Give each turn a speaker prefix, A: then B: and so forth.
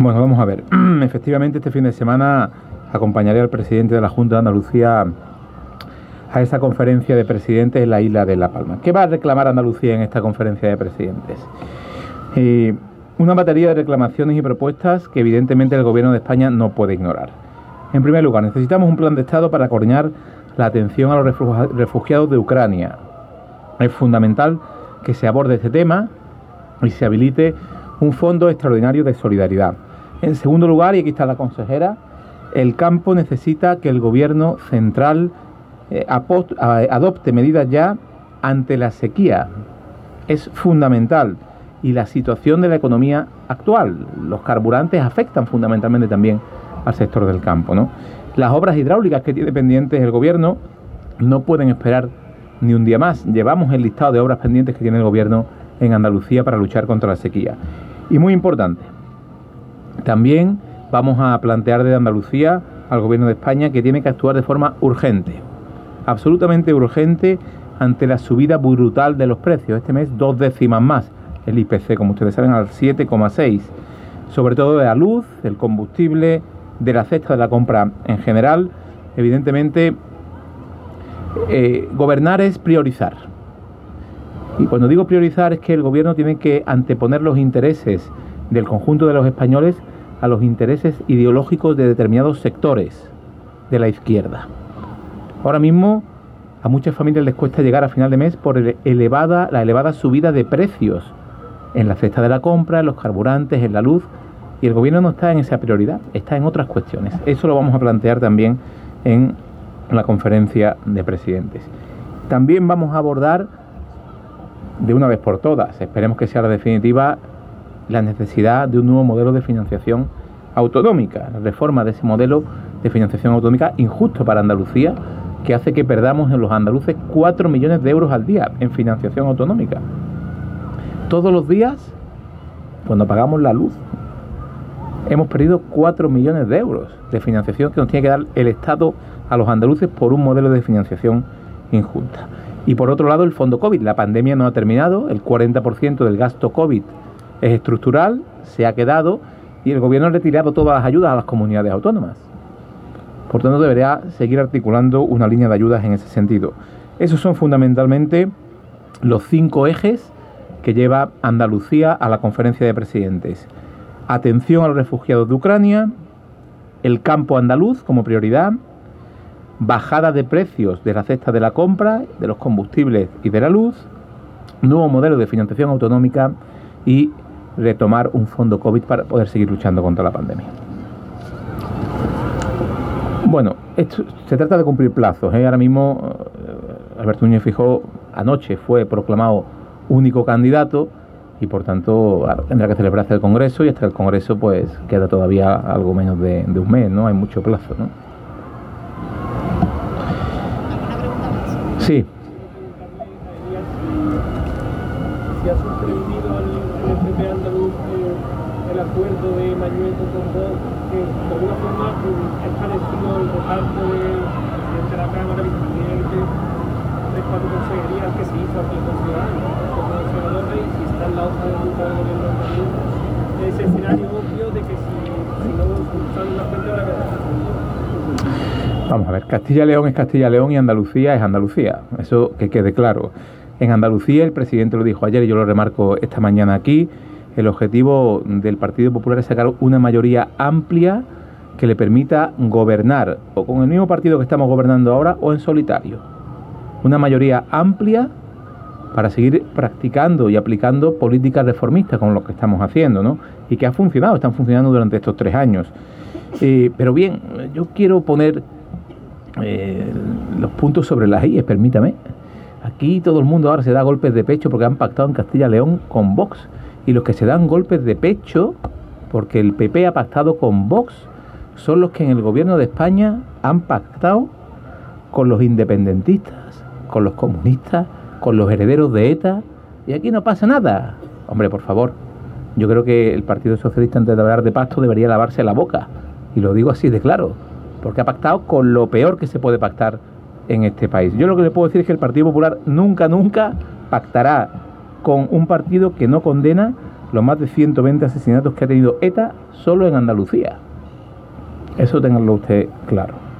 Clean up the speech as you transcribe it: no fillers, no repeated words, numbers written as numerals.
A: Bueno, vamos a ver. Efectivamente, este fin de semana acompañaré al presidente de la Junta de Andalucía a esa conferencia de presidentes en la isla de La Palma. ¿Qué va a reclamar Andalucía en esta conferencia de presidentes? Una batería de reclamaciones y propuestas que evidentemente el Gobierno de España no puede ignorar. En primer lugar, necesitamos un plan de Estado para coordinar la atención a los refugiados de Ucrania. Es fundamental que se aborde este tema y se habilite un fondo extraordinario de solidaridad. En segundo lugar, y aquí está la consejera, el campo necesita que el Gobierno central adopte medidas ya ante la sequía. Es fundamental. Y la situación de la economía actual. Los carburantes afectan fundamentalmente también al sector del campo, ¿no? Las obras hidráulicas que tiene pendientes el Gobierno no pueden esperar ni un día más. Llevamos el listado de obras pendientes que tiene el Gobierno en Andalucía para luchar contra la sequía. Y muy importante, también vamos a plantear desde Andalucía al Gobierno de España que tiene que actuar de forma urgente, absolutamente urgente, ante la subida brutal de los precios. Este mes 2 décimas más. El IPC, como ustedes saben, al 7,6, sobre todo de la luz, del combustible, de la cesta de la compra en general. Evidentemente, gobernar es priorizar. Y cuando digo priorizar es que el Gobierno tiene que anteponer los intereses del conjunto de los españoles a los intereses ideológicos de determinados sectores de la izquierda. Ahora mismo a muchas familias les cuesta llegar a final de mes por la elevada subida de precios en la cesta de la compra, en los carburantes, en la luz, y el Gobierno no está en esa prioridad, está en otras cuestiones. Eso lo vamos a plantear también en la conferencia de presidentes. También vamos a abordar de una vez por todas, esperemos que sea la definitiva, la necesidad de un nuevo modelo de financiación autonómica, la reforma de ese modelo de financiación autonómica injusto para Andalucía, que hace que perdamos en los andaluces 4 millones de euros al día en financiación autonómica. Todos los días, cuando pagamos la luz, hemos perdido 4 millones de euros de financiación que nos tiene que dar el Estado a los andaluces por un modelo de financiación injusta. Y por otro lado, el fondo COVID. La pandemia no ha terminado, el 40% del gasto COVID es estructural, se ha quedado, y el Gobierno ha retirado todas las ayudas a las comunidades autónomas. Por tanto, debería seguir articulando una línea de ayudas en ese sentido. Esos son fundamentalmente los 5 ejes que lleva Andalucía a la conferencia de presidentes. Atención a los refugiados de Ucrania, el campo andaluz como prioridad, bajada de precios de la cesta de la compra, de los combustibles y de la luz, nuevo modelo de financiación autonómica y retomar un fondo COVID para poder seguir luchando contra la pandemia. Bueno, esto, se trata de cumplir plazos, ¿eh? Ahora mismo Alberto Núñez Feijóo anoche fue proclamado único candidato y por tanto tendrá que celebrarse el Congreso, y hasta el Congreso pues queda todavía algo menos de un mes, ¿no? Hay mucho plazo, ¿no? Sí.
B: ¿Se ha suspendido al PP andaluz el acuerdo de Mañueco con Vox, que de alguna forma es parecido al reparto del presidente de la Cámara, vicepresidente, 3-4 consejerías que se hizo aquí con Ciudadanos, con los senadores, y si está en la hoja de ruta del gobierno andaluz, ese escenario obvio de que si no sale una frente ahora que
A: Vamos a ver, Castilla y León es Castilla y León y Andalucía es Andalucía, eso que quede claro. En Andalucía, el presidente lo dijo ayer y yo lo remarco esta mañana aquí, el objetivo del Partido Popular es sacar una mayoría amplia que le permita gobernar o con el mismo partido que estamos gobernando ahora o en solitario. Una mayoría amplia para seguir practicando y aplicando políticas reformistas como lo que estamos haciendo, ¿no? Y que ha funcionado, están funcionando durante estos 3 años. Pero bien, yo quiero poner los puntos sobre las IES, permítame. Aquí todo el mundo ahora se da golpes de pecho porque han pactado en Castilla y León con Vox. Y los que se dan golpes de pecho porque el PP ha pactado con Vox son los que en el gobierno de España han pactado con los independentistas, con los comunistas, con los herederos de ETA. Y aquí no pasa nada. Hombre, por favor, yo creo que el Partido Socialista, antes de hablar de pacto, debería lavarse la boca. Y lo digo así de claro, porque ha pactado con lo peor que se puede pactar en este país. Yo lo que le puedo decir es que el Partido Popular nunca pactará con un partido que no condena los más de 120 asesinatos que ha tenido ETA solo en Andalucía. Eso ténganlo usted claro.